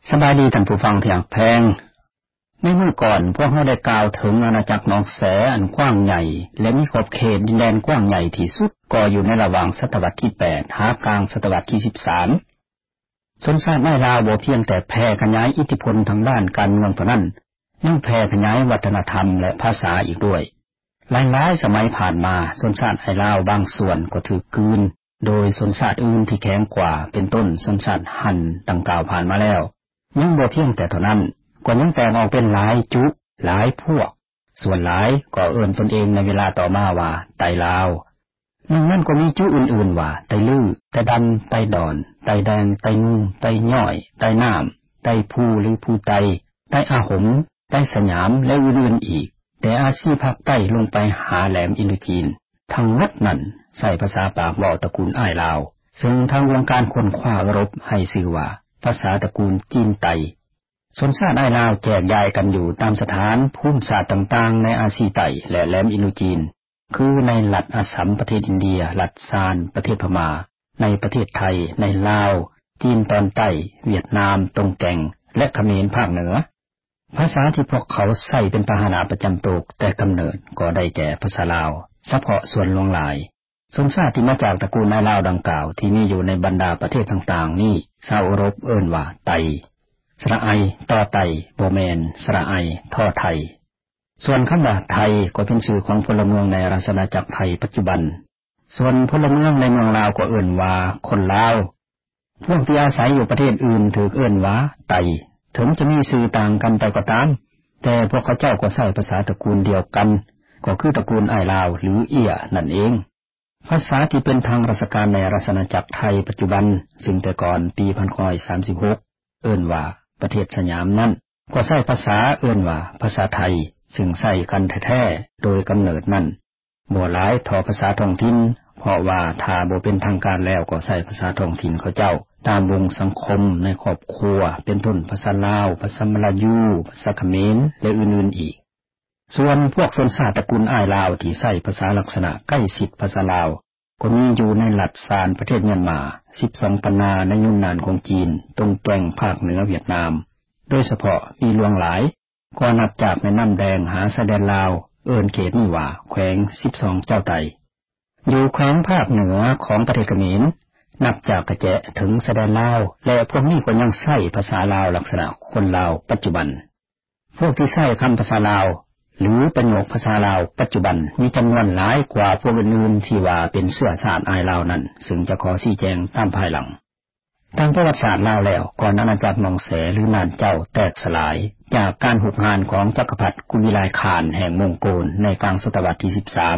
สบายดีท่านผู้ฟังที่แพงในเมื่อก่อนพวกเราได้กล่าวถึงอาณาจักรหนองแสอันกว้างใหญ่และมีขอบเขตดินแดนกว้างใหญ่ที่สุดก็อยู่ในระหว่างศตวรรษที่8หากลางศตวรรษที่13ชนชาติในลาวบ่เพียงแต่แพร่ขยายอิทธิพลทางด้านการเมืองเท่านั้นยังแพร่ขยายวัฒนธรรมและภาษาอีกด้วยหลายๆสมัยผ่านมาชนชาติไทยลาวบางส่วนก็ถูกกลืนโดยชนชาติอื่นที่แข็งกว่าเป็นต้นชนชาติฮั่นดังกล่าวผ่านมาแล้วยังบ่เพียงแต่เท่านั้นก็ยังแตกออกเป็นหลายจุหลายพวกส่วนหลายก็เอิ้นตนเองในเวลาต่อมาว่าไตลาวนั้นก็มีจุอื่นๆว่าไตลื้อไตดำไตดอนไตแดงไตนูไตย่อยไตน้ำไตภูหรือภูไตไตอาหมไตสยามและอื่นๆอีกแต่อาชีพภาคใต้ลงไปหาแหลมอินโดจีนทั้งหมดนั้นใช้ภาษาปากเว้าตระกูลอ้ายลาวซึ่งทางวงการค้นคว้ารบให้ชื่อว่าภาษาตระกูลจีนไตชนชาติอ้ายลาวแจกย้ายกันอยู่ตามสถานภูมิศาสตร์ต่างๆในอาซีไตและแหลมอินโดจีนคือในรัฐอัสสัมประเทศอินเดียรัฐซานประเทศพม่าในประเทศไทยในลาวจีนตอนใต้เวียดนามตรงแก่งและเขมรภาคเหนือภาษาที่พวกเขาใช้เป็นพาหนะประจำตนแต่กำเนิดก็ได้แก่ภาษาลาวเฉพาะส่วนหลวงหลายชนชาติที่มาจากตระกูลนายลาวดังกล่าวที่มีอยู่ในบรรดาประเทศต่างๆนี้ชาวอรบเอิ้นว่าไตสระไอต่อไตบ่แม่นสระไอท่อไทยส่วนคำว่าไทยก็เป็นชื่อของพลเมืองในราชอาณาจักรไทยปัจจุบันส่วนพลเมืองในเมืองลาวก็เอิ้นว่าคนลาวพวกที่อาศัยอยู่ประเทศอื่นถูกเอิ้นว่าไตถึงจะมีชื่อต่างกันไปก็ตามแต่พวกเขาเจ้าก็ใช้ภาษาตระกูลเดียวกันก็คือตระกูลอ้ายลาวหรือเอี้ยนั่นเองภาษาที่เป็นทางราชการในราชอาณาจักรไทยปัจจุบันซึ่งแต่ก่อนปี1936เอิ้นว่าประเทศสยามนั้นก็ใช้ภาษาเอิ้นว่าภาษาไทยซึ่งใช้กันแท้ๆโดยกำเนิดนั้นบ่หลายเท่าภาษาท้องถิ่นเพราะว่าถ้าบ่เป็นทางการแล้วก็ใช้ภาษาท้องถิ่นเขาเจ้าตามวงสังคมในครอบครัวเป็นต้นภาษาลาวภาษามลายูภาษาเขมรและอื่นๆอีกส่วนพวกชนชาติตระกูลอ้ายลาวที่ใช้ภาษาลักษณะใกล้ชิดภาษาลาวก็มีอยู่ในรัฐซานประเทศเมียนมา12ปันนาในยุนนานของจีนตรงแก่งภาคเหนือเวียดนามโดยเฉพาะมีหลวงหลายก็นับจากแม่น้ำแดงหาชายแดนลาวเอิ้นเขตนี้ว่าแขวง12เจ้าไตอยู่แขวงภาคเหนือของประเทศเขมรนับจากกระแจถึงชายแดนลาวและพวกนี้ก็ยังใช้ภาษาลาวลักษณะคนลาวปัจจุบันพวกที่ใช้คำภาษาลาวหรือประโยคภาษาลาวปัจจุบันมีจำนวนหลายกว่าพวกอื่นๆที่ว่าเป็นเชื้อชาติอ้ายลาวนั้นซึ่งจะขอชี้แจงตามภายหลังทางประวัติศาสตร์ลาวแล้วก่อนอาณาจักรหนองแสหรือนานเจ้าแตกสลายจากการหุบหานของจักรพรรดิกุมิลายข่านแห่งมองโกลในกลางศตวรรษที่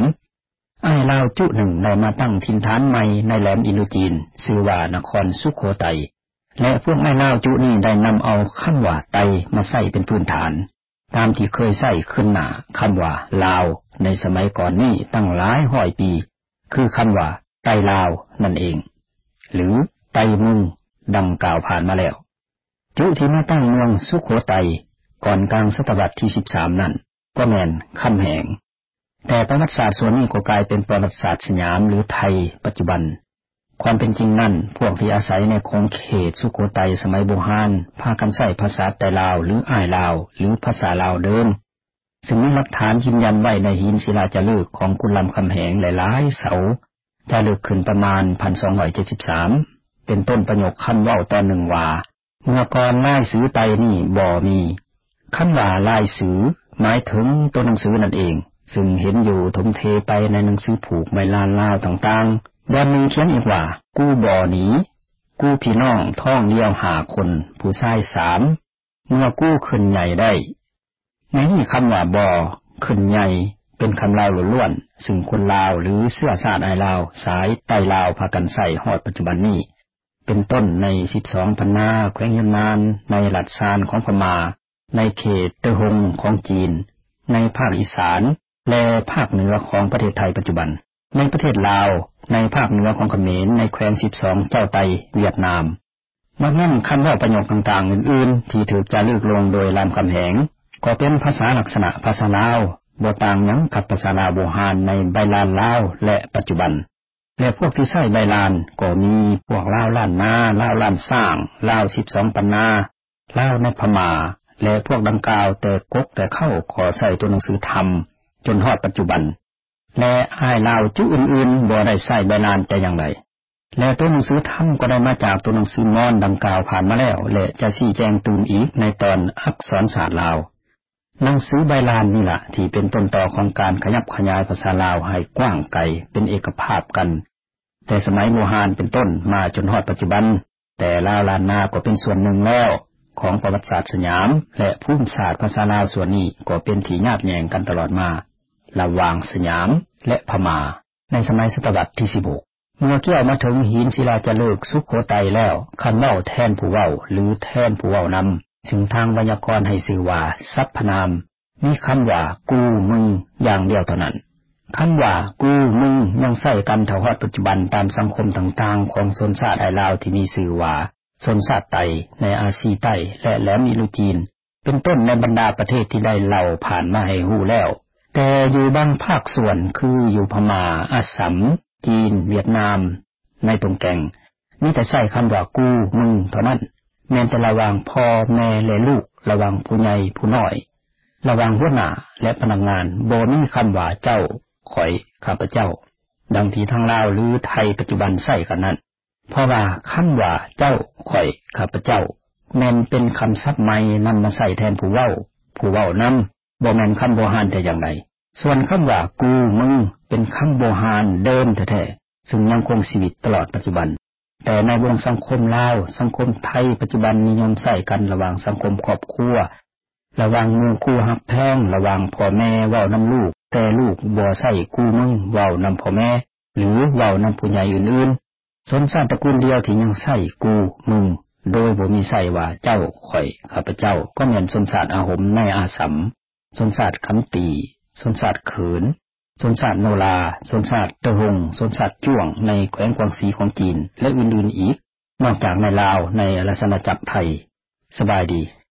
13อ้ายลาวจุหนึ่งได้มาตั้งถิ่นฐานใหม่ในแหลมอินโดจีนชื่อว่านครสุโขทัยและพวกอ้ายลาวจุนี้ได้นำเอาคำว่าไตมาใส่เป็นพื้นฐานตามที่เคยใส่ขึ้นหน้าคำว่าลาวในสมัยก่อนนี้ตั้งหลายร้อยปีคือคำว่าไตลาวนั่นเองหรือไตมึงดังกล่าวผ่านมาแล้วจุที่มาตั้งเมืองสุโขทัยก่อนกลางศตวรรษที่13นั่นก็แม่นคำแหงแต่ประวัติศาสตร์ส่วนนี้ก็กลายเป็นประวัติศาสตร์สยามหรือไทยปัจจุบันความเป็นจริงนั่นพวกที่อาศัยในคงเขตสุโขทัยสมัยโบราณพากันใช้ภาษาไตลาวหรืออ้ายลาวหรือภาษาลาวเดิมซึ่งมีหลักฐานยืนยันไว้ในหินศิลาจารึกของกุลำคำแหงหลายๆเสาจารึกขึ้นประมาณ 1273 เป็นต้นประโยคคำเว้าตอนหนึ่งว่าเมื่อก่อนลายสือไตนี่บ่มีคำว่าลายสือหมายถึงตัวหนังสือนั่นเองซึ่งเห็นอยู่ถมเทไปในหนังสือผูกใบลานลาวต่างๆบอนหนึ่งเขียนอีกว่ากู้บ่อหนีกู้พี่น้องท้องเลี้ยว5 คนผู้ชาย3เมื่อกู้ขึ้นใหญ่ได้ในนี้คำว่าบ่อขึ้นใหญ่เป็นคำลาวล้วนๆซึ่งคนลาวหรือเชื้อชาติอ้ายลาวสายไตลาวพากันใช้ฮอดปัจจุบันนี้เป็นต้นใน12ปันนาแขวงยมนานในรัฐซานของพม่าในเขตเตอฮงของจีนในภาคอีสานและภาคเหนือของประเทศไทยปัจจุบันในประเทศลาวในภาคเหนือของเขมรในแขวง12เจ้าไตเวียดนามมานั่นคำว่าประโยคต่างๆอื่นๆที่ถูกจารึกลงโดยรามคำแหงก็เป็นภาษาลักษณะภาษาลาวบ่ต่างหยังกับภาษาลาวโบราณในใบลานลาวและปัจจุบันและพวกที่ใช้ใบลานก็มีพวกลาวล้านนาลาวล้านสร้างลาว12ปันนาลาวในพม่าและพวกดังกล่าวแต่กกแต่เข้าขอใส่ตัวหนังสือธรรมจนฮอดปัจจุบันและอ้ายลาวจุอื่นๆบ่ได้ใส่ใบลานแต่อย่างไรและตัวหนังสือธรรมก็ได้มาจากตัวหนังสือมอญดังกล่าวผ่านมาแล้วและจะชี้แจงตื่นอีกในตอนอักษรศาสตร์ลาวหนังสือใบลานนี่ล่ะที่เป็นต้นตอของการขยับขยายภาษาลาวให้กว้างไกลเป็นเอกภาพกันแต่สมัยโบราณเป็นต้นมาจนฮอดปัจจุบันแต่ลาวล้านนาก็เป็นส่วนหนึ่งแล้วของประวัติศาสตร์สยามและภูมิศาสตร์ภาษาลาวส่วนนี้ก็เป็นที่ญาติแยงกันตลอดมาระหว่างสยามและพม่าในสมัยศตวรรษที่16เมื่อเกี่ยวมาถึงหินศิลาจารึกสุโขทัยแล้วคันเว้าแทนผู้เว้าหรือแทนผู้เว้านำซึ่งทางไวยากรณ์ให้ชื่อว่าสรรพนามมีคำว่ากูมึงอย่างเดียวเท่านั้นคำว่ากูมึงยังใช้กันเท่าฮอดปัจจุบันตามสังคมต่างๆของชนชาติไทยลาวที่มีชื่อว่าชนชาติไต้ในอาซีใต้และแหลมอิลูจีนเป็นต้นในบรรดาประเทศที่ได้เล่าผ่านมาให้ฮู้แล้วแต่อยู่บางภาคส่วนคืออยู่พม่าอาสสัมจีนเวียดนามในตรงแก่งมีแต่ใช้คำว่ากูมึงเท่านั้นแม้แต่ระหว่างพ่อแม่และลูกระหว่างผู้ใหญ่ผู้น้อยระหว่างหัวหน้าและพนักงานบ่มีคำว่าเจ้าข่อยข้าพเจ้าดังที่ทางลาวหรือไทยปัจจุบันใช้กันนั้นเพราะว่าคำว่าเจ้าข่อยข้าพเจ้าแม่นเป็นคำศัพท์ใหม่นำมาใส่แทนผู้เว้านำบ่แม่นคำโบราณแต่อย่างใดส่วนคำว่ากูมึงเป็นคำโบราณเดิมแท้ๆซึ่งยังคงชีวิตตลอดปัจจุบันแต่ในวงสังคมลาวสังคมไทยปัจจุบันนิยมใช้กันระหว่างสังคมครอบครัวระหว่างหมู่คู่ฮักแพงระหว่างพ่อแม่เว้านำลูกแต่ลูกบ่ใช้กูมึงเว้านำพ่อแม่หรือเว้านำผู้ใหญ่อื่นๆชนชาติตระกูลเดียวที่ยังใช้กูมึงโดยบ่มีใช้ว่าเจ้าข่อยข้าพเจ้าก็แม่นชนชาติอาหมในอาสัมชนชาติคำตีชนชาติเขินชนชาติโนราชนชาติตะหงชนชาติจ้วงในแขวงกวางสีของจีนและอื่นๆอีกนอกจากในลาวในราชอาณาจักรไทยสบายดี